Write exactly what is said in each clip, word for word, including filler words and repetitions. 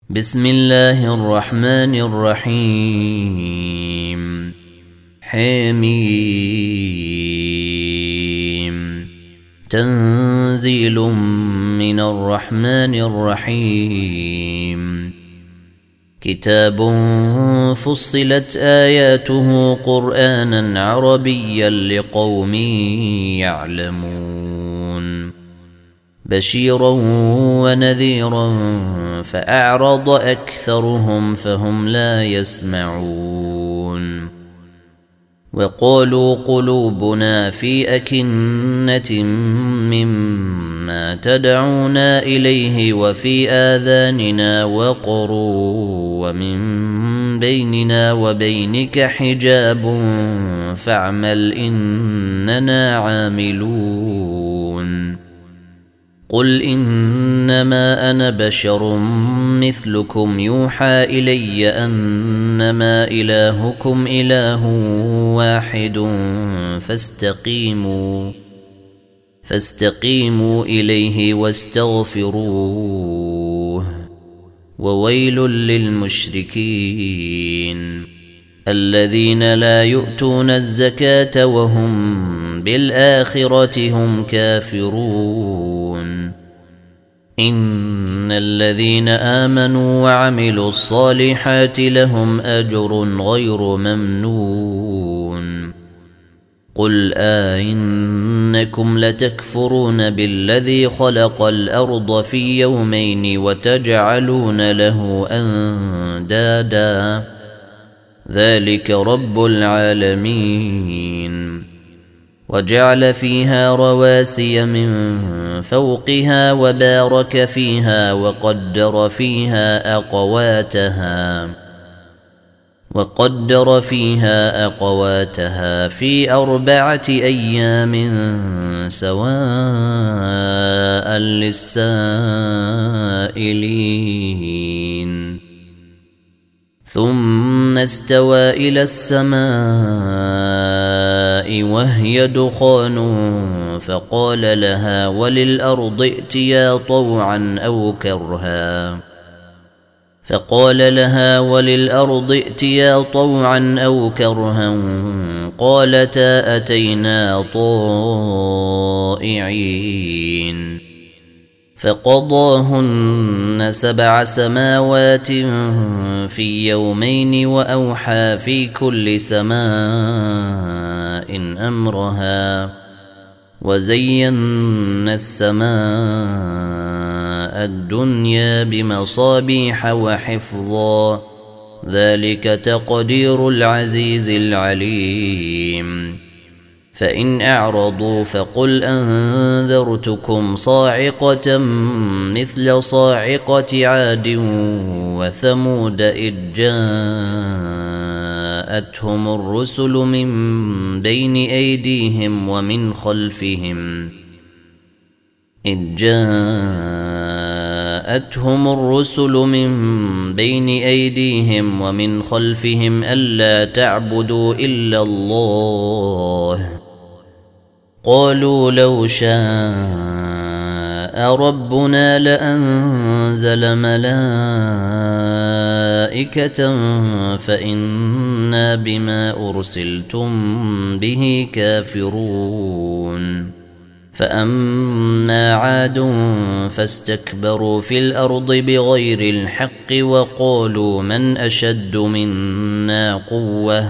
بسم الله الرحمن الرحيم حميم تنزيل من الرحمن الرحيم كتاب فصلت آياته قرآنا عربيا لقوم يعلمون بشيرا ونذيرا فأعرض أكثرهم فهم لا يسمعون وقالوا قلوبنا في أكنة مما تدعونا إليه وفي آذاننا وقر ومن بيننا وبينك حجاب فاعمل إننا عاملون قل إنما أنا بشر مثلكم يوحى إلي أنما إلهكم إله واحد فاستقيموا فاستقيموا إليه واستغفروه وويل للمشركين الذين لا يؤتون الزكاة وهم بالآخرة هم كافرون إن الذين آمنوا وعملوا الصالحات لهم أجر غير ممنون قل آئنكم لتكفرون بالذي خلق الأرض في يومين وتجعلون له أندادا ذلك رب العالمين وجعل فيها رواسي من فوقها وبارك فيها وقدر فيها أقواتها وقدر فيها أقواتها في أربعة أيام سواء للسائلين ثم استوى إلى السماء وهي دخان فقال لها وللأرض ائتيا طوعا أو كرها فقال لها وللأرض ائتيا طوعا أو كرها قالتا أتينا طائعين فقضاهن سبع سماوات في يومين وأوحى في كل سماء أمرها وزينا السماء الدنيا بمصابيح وحفظا ذلك تقدير العزيز العليم فإن أعرضوا فقل أنذرتكم صاعقة مثل صاعقة عاد وثمود إذ جاءتهم الرسل من بين أيديهم ومن خلفهم إذ جاءتهم الرسل من بين أيديهم ومن خلفهم ألا تعبدوا إلا الله قالوا لو شاء ربنا لأنزل ملائكة فإنا بما أرسلتم به كافرون فأما عاد فاستكبروا في الأرض بغير الحق وقالوا من أشد منا قوة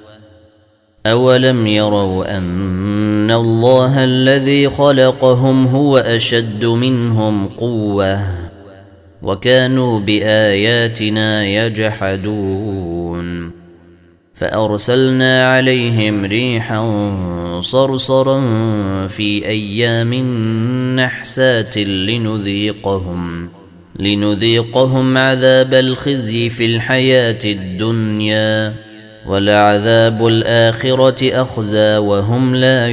أولم يروا أن الله الذي خلقهم هو أشد منهم قوة وكانوا بآياتنا يجحدون فأرسلنا عليهم ريحا صرصرا في أيام نحسات لنذيقهم لنذيقهم عذاب الخزي في الحياة الدنيا ولعذاب الآخرة أخزى وهم لا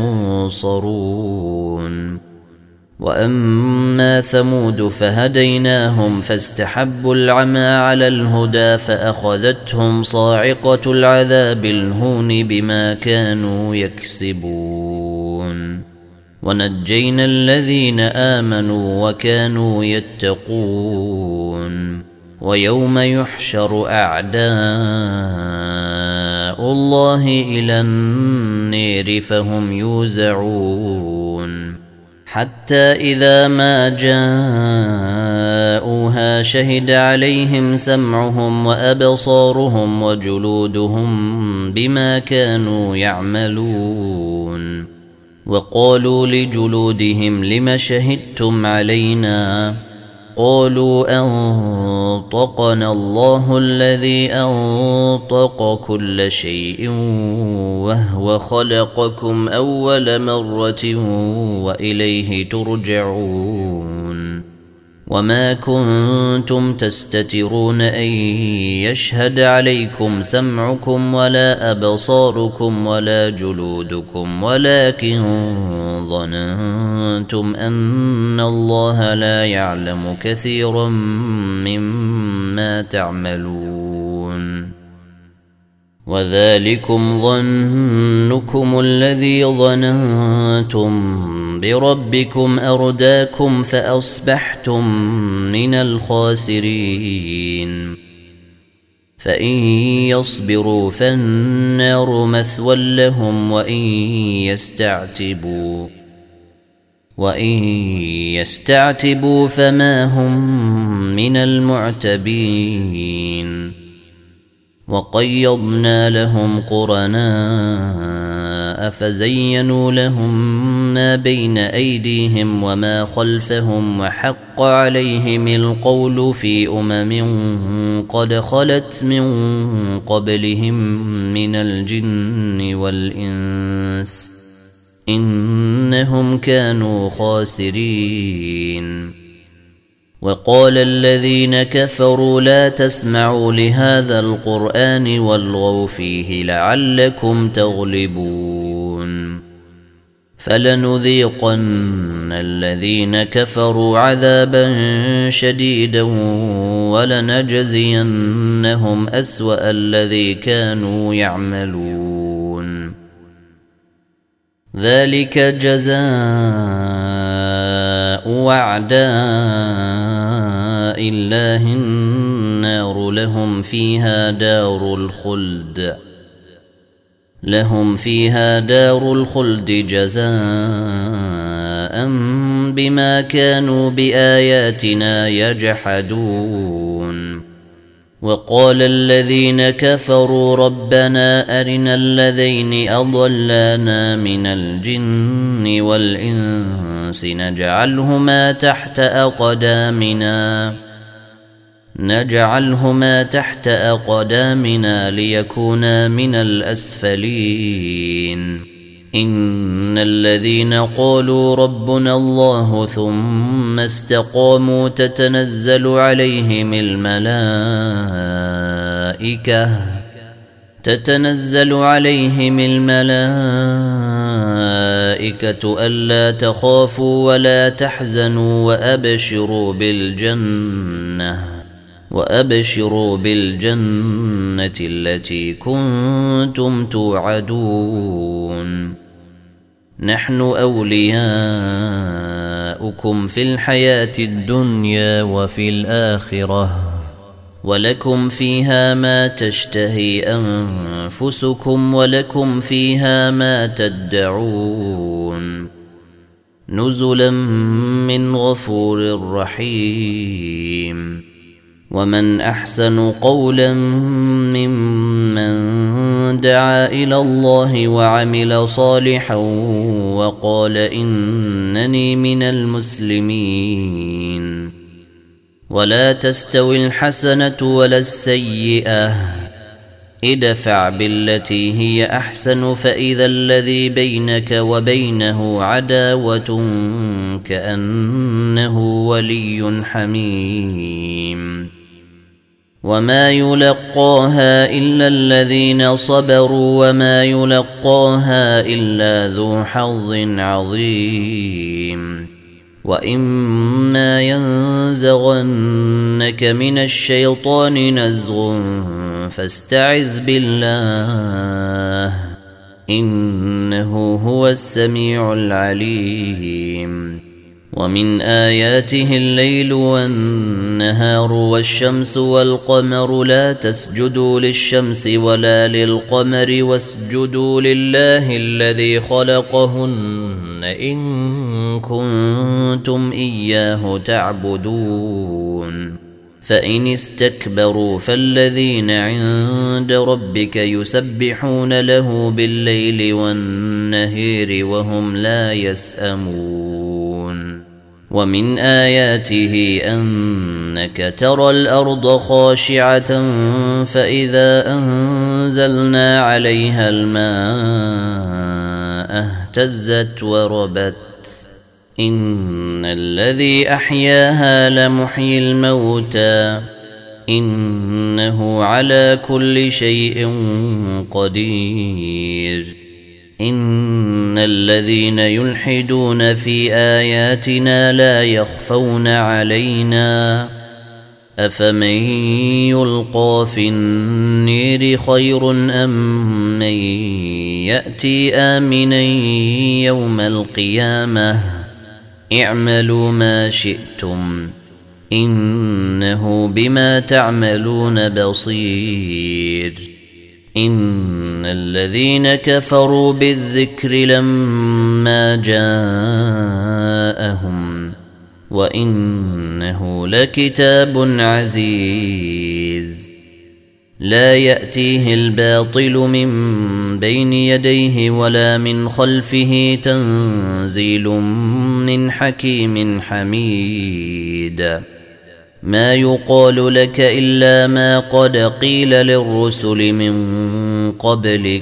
ينصرون وأما ثمود فهديناهم فاستحبوا العمى على الهدى فأخذتهم صاعقة العذاب الهون بما كانوا يكسبون ونجينا الذين آمنوا وكانوا يتقون ويوم يحشر أعداء الله إلى النير فهم يوزعون حتى إذا ما جاءوها شهد عليهم سمعهم وأبصارهم وجلودهم بما كانوا يعملون وقالوا لجلودهم لم شهدتم علينا قالوا أنطقنا الله الذي أنطق كل شيء وهو خلقكم أول مرة وإليه ترجعون وما كنتم تستترون أن يشهد عليكم سمعكم ولا أبصاركم ولا جلودكم ولكن ظننتم أن الله لا يعلم كثيرا مما تعملون وذلكم ظنكم الذي ظننتم بربكم أرداكم فأصبحتم من الخاسرين فإن يصبروا فالنار مثوى لهم وإن يستعتبوا وإن يستعتبوا فما هم من المعتبين وقيضنا لهم قرناء فزينوا لهم ما بين أيديهم وما خلفهم وحق عليهم القول في أمم قد خلت من قبلهم من الجن والإنس إنهم كانوا خاسرين وقال الذين كفروا لا تسمعوا لهذا القرآن والغوا فيه لعلكم تغلبون فلنذيقن الذين كفروا عذابا شديدا ولنجزينهم أسوأ الذي كانوا يعملون ذلك جزاء وعداء الله النار لهم فيها دار الخلد لهم فيها دار الخلد جزاء بما كانوا بآياتنا يجحدون وقال الذين كفروا ربنا أرنا الذين أضلانا من الجن والإنس نجعلهما تحت أقدامنا نجعلهما تحت أقدامنا ليكونا من الأسفلين إن الذين قالوا ربنا الله ثم استقاموا تتنزل عليهم الملائكة تتنزل عليهم الملائكة ألا تخافوا ولا تحزنوا وأبشروا بالجنة وأبشروا بالجنة التي كنتم توعدون نحن أولياؤكم في الحياة الدنيا وفي الآخرة ولكم فيها ما تشتهي أنفسكم ولكم فيها ما تدعون نزلا من غفور رحيم ومن أحسن قولا ممن دعا إلى الله وعمل صالحا وقال إنني من المسلمين ولا تستوي الحسنة ولا السيئة ادفع بالتي هي أحسن فإذا الذي بينك وبينه عداوة كأنه ولي حميم وما يلقاها إلا الذين صبروا وما يلقاها إلا ذو حظ عظيم وإما ينزغنك من الشيطان نزغ فاستعذ بالله إنه هو السميع العليم ومن آياته الليل والنهار والشمس والقمر لا تسجدوا للشمس ولا للقمر واسجدوا لله الذي خلقهن إن كنتم إياه تعبدون فإن استكبروا فالذين عند ربك يسبحون له بالليل والنهار وهم لا يسأمون ومن آياته أنك ترى الأرض خاشعة فإذا أنزلنا عليها الماء اهتزت وربت إن الذي أحياها لمحيي الموتى إنه على كل شيء قدير إن الذين يلحدون في آياتنا لا يخفون علينا أفمن يلقى في النير خير أم من يأتي آمنا يوم القيامة اعملوا ما شئتم إنه بما تعملون بصير إن الذين كفروا بالذكر لما جاءهم وإنه لكتاب عزيز لا يأتيه الباطل من بين يديه ولا من خلفه تنزيل من حكيم حميد ما يقال لك إلا ما قد قيل للرسل من قبلك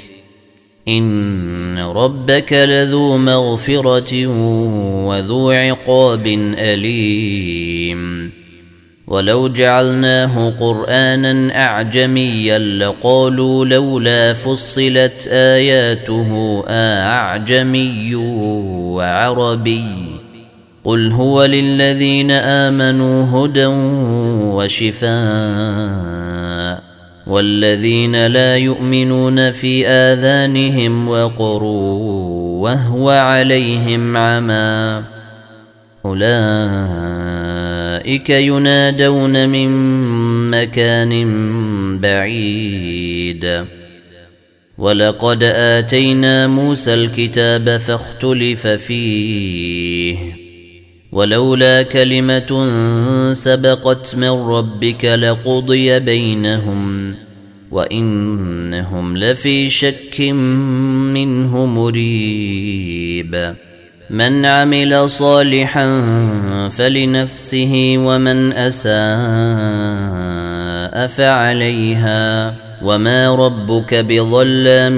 إن ربك لذو مغفرة وذو عقاب أليم ولو جعلناه قرآنا أعجميا لقالوا لولا فصلت آياته أعجمي وعربي قل هو للذين آمنوا هدى وشفاء والذين لا يؤمنون في آذانهم وقر وهو عليهم عمى أولئك ينادون من مكان بعيد ولقد آتينا موسى الكتاب فاختلف فيه ولولا كلمة سبقت من ربك لقضي بينهم وإنهم لفي شك منه مريب من عمل صالحا فلنفسه ومن أساء فعليها وما ربك بظلام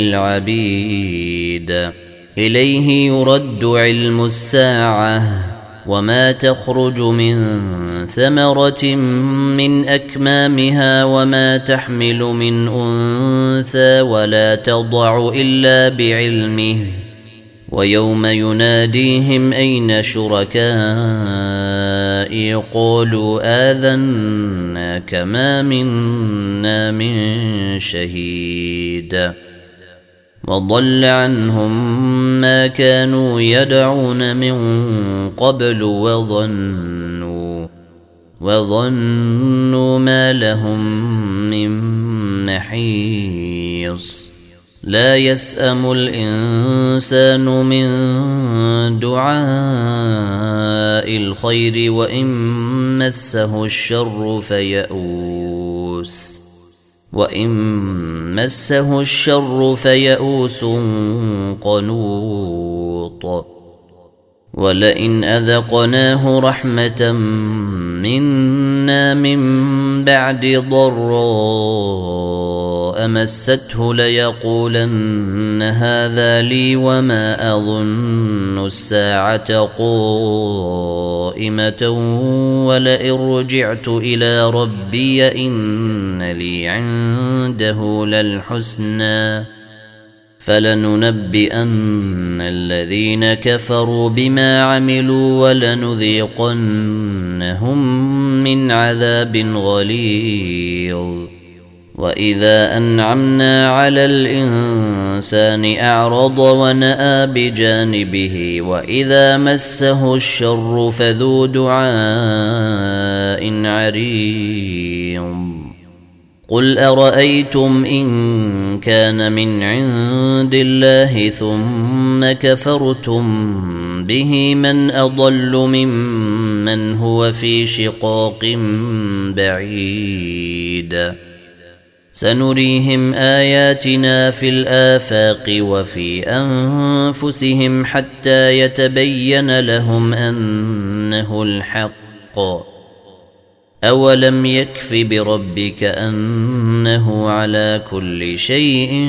للعبيد إليه يرد علم الساعة وما تخرج من ثمرة من أكمامها وما تحمل من أنثى ولا تضع إلا بعلمه ويوم يناديهم أين شركائي قالوا آذناك ما منا من شهيد وضل عنهم ما كانوا يدعون من قبل وظنوا وظنوا ما لهم من محيص لا يسأم الإنسان من دعاء الخير وإن مسه الشر فيئوس وإن مسه الشر فيئوس قنوط ولئن أذقناه رحمة منا من بعد ضراء مسته ليقولن هذا لي وما أظن الساعة قائمة ولئن رجعت إلى ربي إن لي عنده للحسنى فلننبئن الذين كفروا بما عملوا ولنذيقنهم من عذاب غليظ وإذا أنعمنا على الإنسان أعرض ونأى بجانبه وإذا مسه الشر فذو دعاء عريض قل أرأيتم إن كان من عند الله ثم كفرتم به من أضل ممن هو في شقاق بعيد سنريهم آياتنا في الآفاق وفي أنفسهم حتى يتبين لهم أنه الحق أولم يكف بربك أنه على كل شيء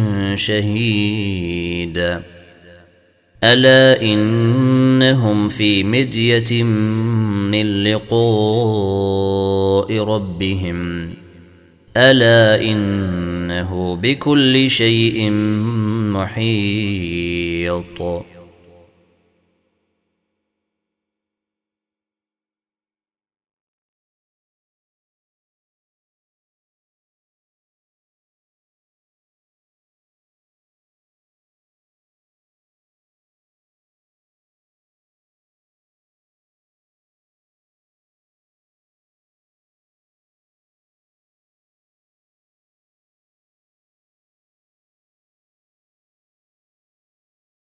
شهيد ألا إنهم في مدية من لقاء ربهم ألا إنه بكل شيء محيط